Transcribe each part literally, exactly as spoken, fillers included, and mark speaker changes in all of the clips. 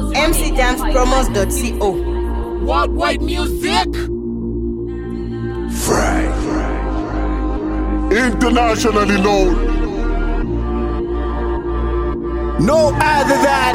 Speaker 1: M C dance promos dot co.
Speaker 2: Worldwide music.
Speaker 3: Fry. Internationally known. No other than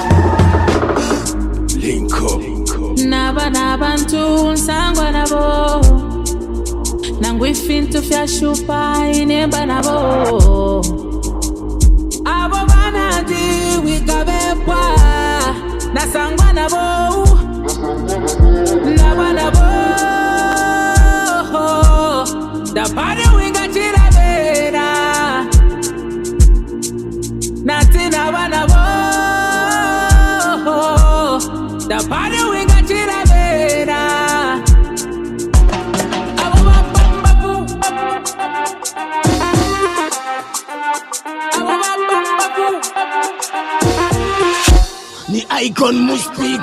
Speaker 3: Link up.
Speaker 4: Naba nabantu nsangwa nabo nangwifintu fyashupa inemba nabo abo banadi wikabepwa nasangwa nabo naba nabo dabade wingachira bera nati naba nabo dabade wingachira bera
Speaker 2: Ni icon muspik.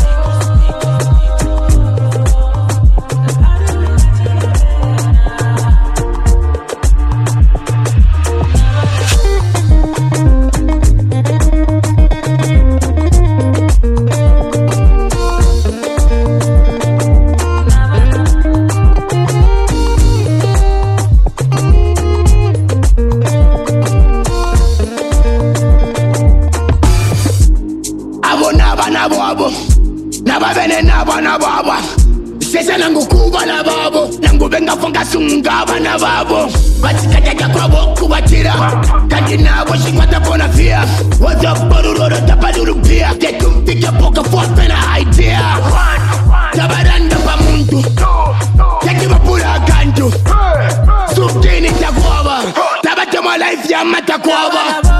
Speaker 2: Nabo nabavene nabo nabo sese nangukuba nabo nangubenga fonga sunga nabo batikaja kwabo kubatira kandi nabo shikwata kona fia wazaporuro tapaduru pia tekumpiga poka for pena idea tabaranda pa muntu yakibapura kantu subtini takwaba tabatema life ya matakwaba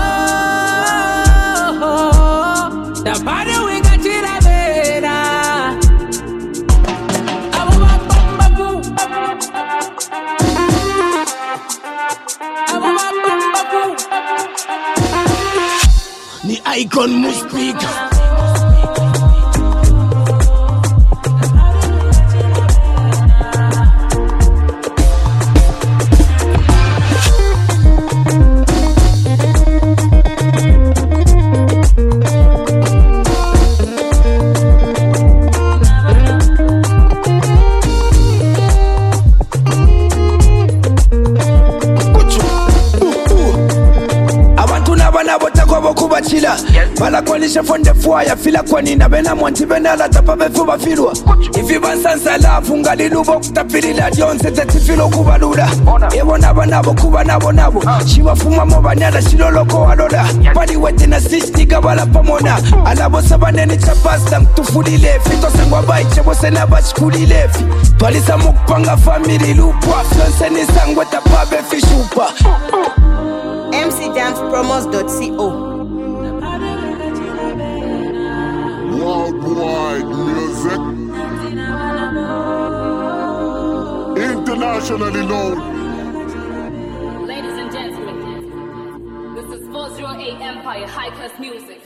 Speaker 4: dabade
Speaker 2: Ni icon muspik.
Speaker 3: Kubachila bala kwanisha fonde fwaya fila kwani na bena mwanti bena la tapa befu bafilwa ifi bansansa la funga lilubo kutapili la jonse zeti filo kubaluda ewo naba nabo kuba nabo nabo shiwa fuma mobanyala shiloloko waloda pali wete na sishtika bala pamona alabo sabaneni chapasta mtufulile fito sangwa baiche bose na bachkulile fi pali sa mukpanga family lupwa flonse ni sangwa tapabe fishupa
Speaker 1: M C dance promos dot co.
Speaker 3: Worldwide music. Internationally known.
Speaker 5: Ladies and gentlemen, this is four oh eight Empire High Class Music.